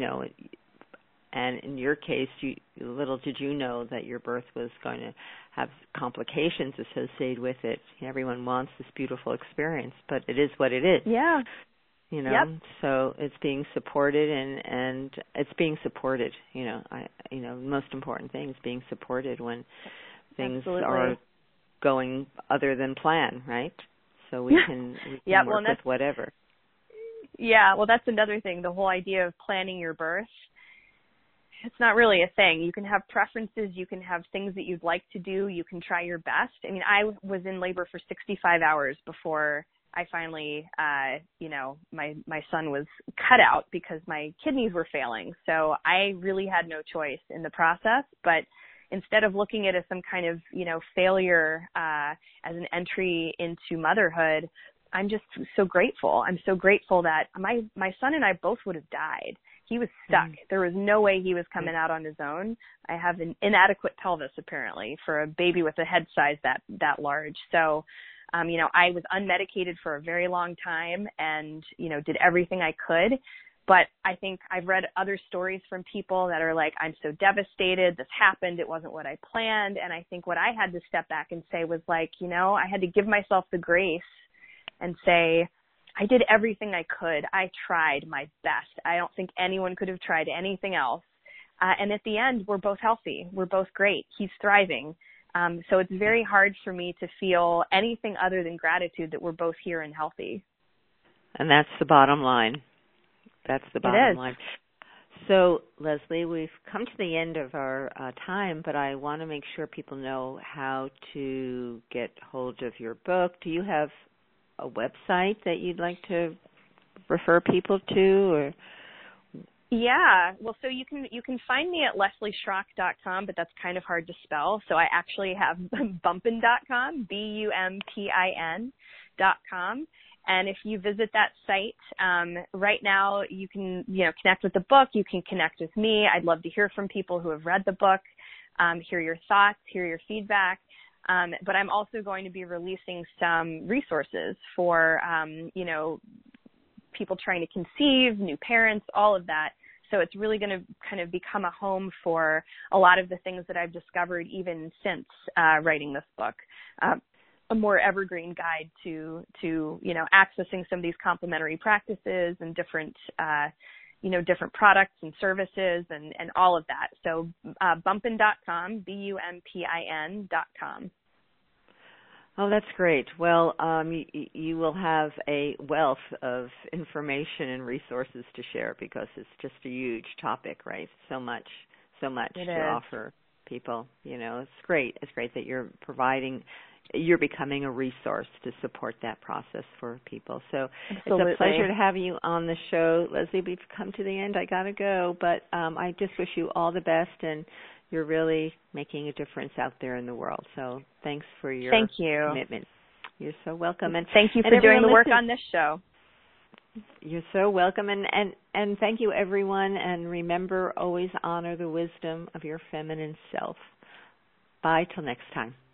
[SPEAKER 1] and in your case, little did you know that your birth was going to have complications associated with it. Everyone wants this beautiful experience, but it is what it is.
[SPEAKER 2] Yeah. Yep.
[SPEAKER 1] So it's being supported and it's being supported, the most important thing is being supported when things
[SPEAKER 2] Absolutely.
[SPEAKER 1] are going other than plan, right? So we can work with whatever.
[SPEAKER 2] Yeah, well, that's another thing, the whole idea of planning your birth. It's not really a thing. You can have preferences. You can have things that you'd like to do. You can try your best. I mean, I was in labor for 65 hours before I finally, my son was cut out because my kidneys were failing. So I really had no choice in the process. But instead of looking at it as some kind of, failure as an entry into motherhood, I'm just so grateful. I'm so grateful that my son and I both would have died. He was stuck. There was no way he was coming out on his own. I have an inadequate pelvis, apparently, for a baby with a head size that large. So, I was unmedicated for a very long time and, did everything I could. But I think I've read other stories from people that are like, I'm so devastated. This happened. It wasn't what I planned. And I think what I had to step back and say was like, I had to give myself the grace and say, I did everything I could. I tried my best. I don't think anyone could have tried anything else. And at the end, we're both healthy. We're both great. He's thriving. So it's very hard for me to feel anything other than gratitude that we're both here and healthy.
[SPEAKER 1] And that's the bottom line. That's the bottom line. So, Leslie, we've come to the end of our time, but I want to make sure people know how to get hold of your book. Do you have a website that you'd like to refer people to, or?
[SPEAKER 2] Yeah, well, so you can find me at leslieschrock.com, but that's kind of hard to spell. So I actually have bumpin.com, BUMPIN.com. And if you visit that site, right now you can, connect with the book. You can connect with me. I'd love to hear from people who have read the book, hear your thoughts, hear your feedback. But I'm also going to be releasing some resources for, people trying to conceive, new parents, all of that. So it's really going to kind of become a home for a lot of the things that I've discovered even since writing this book. A more evergreen guide to accessing some of these complementary practices and different different products and services and all of that. So bumpin.com, BUMPIN.com.
[SPEAKER 1] Oh, that's great. Well, you will have a wealth of information and resources to share because it's just a huge topic, right? So much to offer people. It's great. It's great that you're providing you're becoming a resource to support that process for people. So
[SPEAKER 2] Absolutely.
[SPEAKER 1] It's a pleasure to have you on the show. Leslie, we've come to the end. I got to go, but I just wish you all the best, and you're really making a difference out there in the world. So thanks for your commitment. You're so welcome. And
[SPEAKER 2] thank you for doing the work on this show.
[SPEAKER 1] You're so welcome. And thank you, everyone. And remember, always honor the wisdom of your feminine self. Bye till next time.